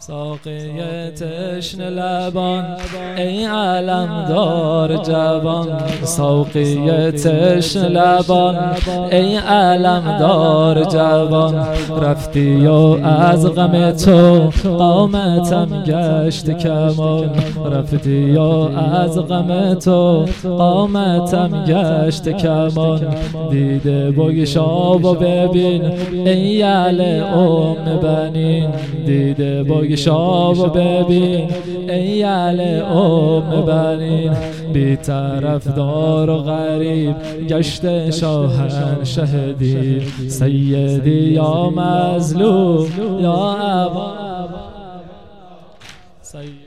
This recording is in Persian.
ساقی تشنه لبان ای علمدار جوان، ساقی تشنه لبان ای علمدار جوان. رفتی و از غم تو قامتم گشت کمان، رفتی و از غم تو قامتم گشت کمان. دیده بگشا و ببین ای یعل بنین، دیده بگشا و ببین ای یعل بنین. بی طرفدار و غریب گشت شاهنشه دین، سیدی یا مظلوم یا ابا